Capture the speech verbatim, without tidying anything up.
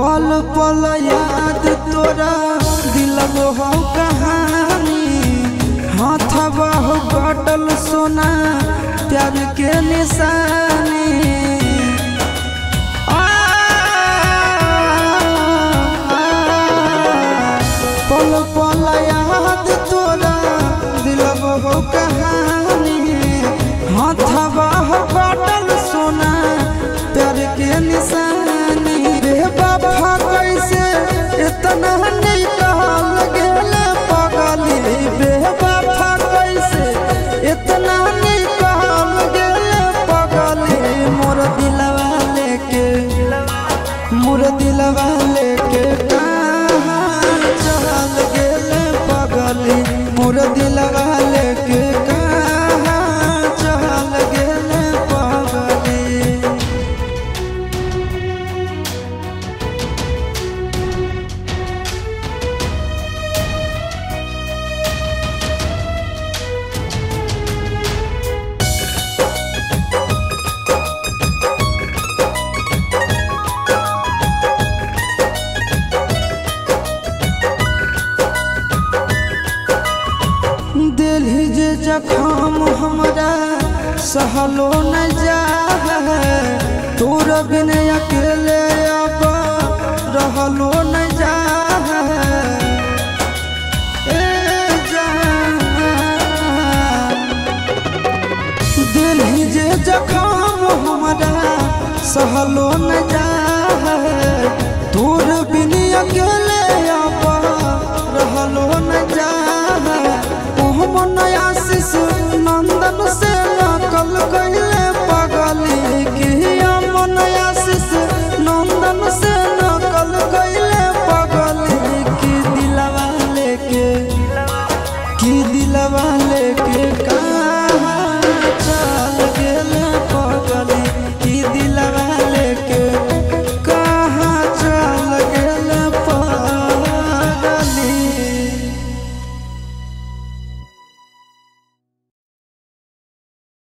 पल पल याद तोरा दिलब हो कहानी, हाथवा हो कटल सोना प्यार के निशानी। आ, आ, पल पल याद तोरा दिलब हो कहानी, हाथवा हो कटल सोना प्यार के निशानी। बेवफा कैसे इतना निकाल गेले पगली, बेवफा कैसे इतना निकाल गेले पगली। मोर दिलवा लेके मोर दिलवा लेके कहाँ चल गेले पगली, मोर दिलवा लेके कहाँ चल गेले पगली। दिल्ली जे जखम हमरा सहलो न जा, तोर बिन अकेले अब रहलो न जा। ए जान दिल्ली जे जखम हमरा सहलो न जा, तोर बिन अकेले अब रहलो न जा। मन आशीष नंदन से नकल कैले पगली, कि मन आशीष नंदन से नकल कैले पगली। कि दिलवा लेके कि दिलवा लेके कहाँ चल